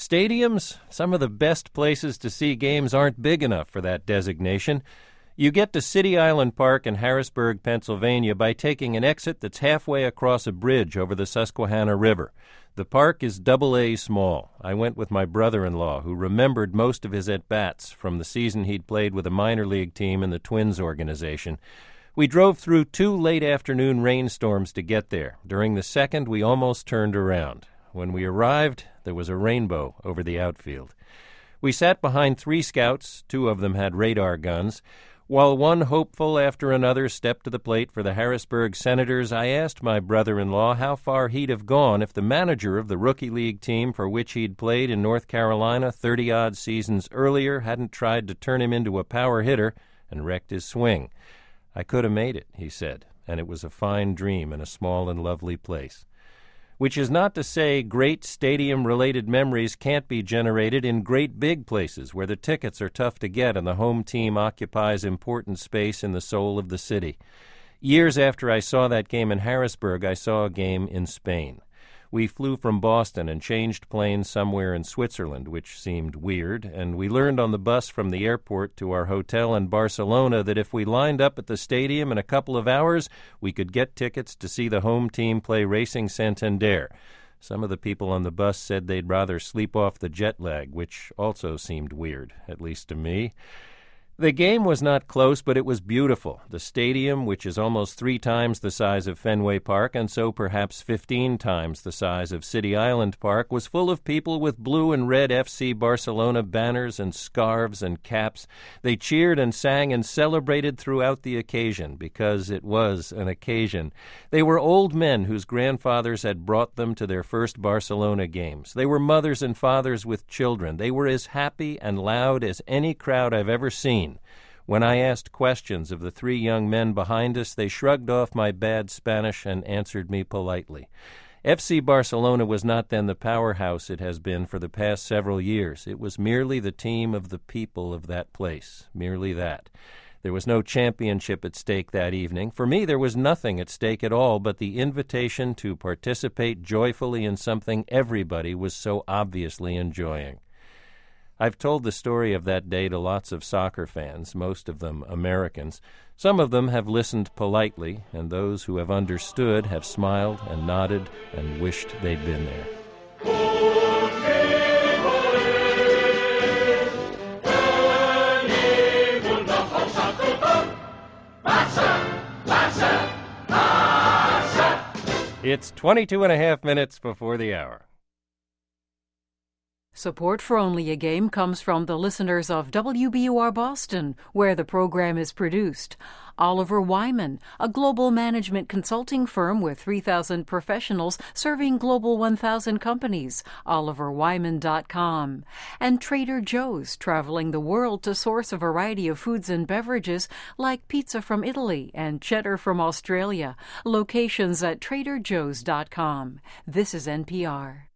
Stadiums, some of the best places to see games aren't big enough for that designation. You get to City Island Park in Harrisburg, Pennsylvania by taking an exit that's halfway across a bridge over the Susquehanna River. The park is AA small. I went with my brother-in-law, who remembered most of his at-bats from the season he'd played with a minor league team in the Twins organization. We drove through 2 late afternoon rainstorms to get there. During the second, we almost turned around. When we arrived, there was a rainbow over the outfield. We sat behind 3 scouts, 2 of them had radar guns. While one hopeful after another stepped to the plate for the Harrisburg Senators, I asked my brother-in-law how far he'd have gone if the manager of the rookie league team for which he'd played in North Carolina 30-odd seasons earlier hadn't tried to turn him into a power hitter and wrecked his swing. I could have made it, he said, and it was a fine dream in a small and lovely place. Which is not to say great stadium-related memories can't be generated in great big places where the tickets are tough to get and the home team occupies important space in the soul of the city. Years after I saw that game in Harrisburg, I saw a game in Spain. We flew from Boston and changed planes somewhere in Switzerland, which seemed weird, and we learned on the bus from the airport to our hotel in Barcelona that if we lined up at the stadium in a couple of hours, we could get tickets to see the home team play Racing Santander. Some of the people on the bus said they'd rather sleep off the jet lag, which also seemed weird, at least to me. The game was not close, but it was beautiful. The stadium, which is almost 3 times the size of Fenway Park and so perhaps 15 times the size of City Island Park, was full of people with blue and red FC Barcelona banners and scarves and caps. They cheered and sang and celebrated throughout the occasion because it was an occasion. They were old men whose grandfathers had brought them to their first Barcelona games. They were mothers and fathers with children. They were as happy and loud as any crowd I've ever seen. When I asked questions of the 3 young men behind us, they shrugged off my bad Spanish and answered me politely. FC Barcelona was not then the powerhouse it has been for the past several years. It was merely the team of the people of that place, merely that. There was no championship at stake that evening. For me, there was nothing at stake at all but the invitation to participate joyfully in something everybody was so obviously enjoying. I've told the story of that day to lots of soccer fans, most of them Americans. Some of them have listened politely, and those who have understood have smiled and nodded and wished they'd been there. It's 22 and a half minutes before the hour. Support for Only a Game comes from the listeners of WBUR Boston, where the program is produced. Oliver Wyman, a global management consulting firm with 3,000 professionals serving Global 1,000 companies, oliverwyman.com. And Trader Joe's, traveling the world to source a variety of foods and beverages like pizza from Italy and cheddar from Australia. Locations at traderjoes.com. This is NPR.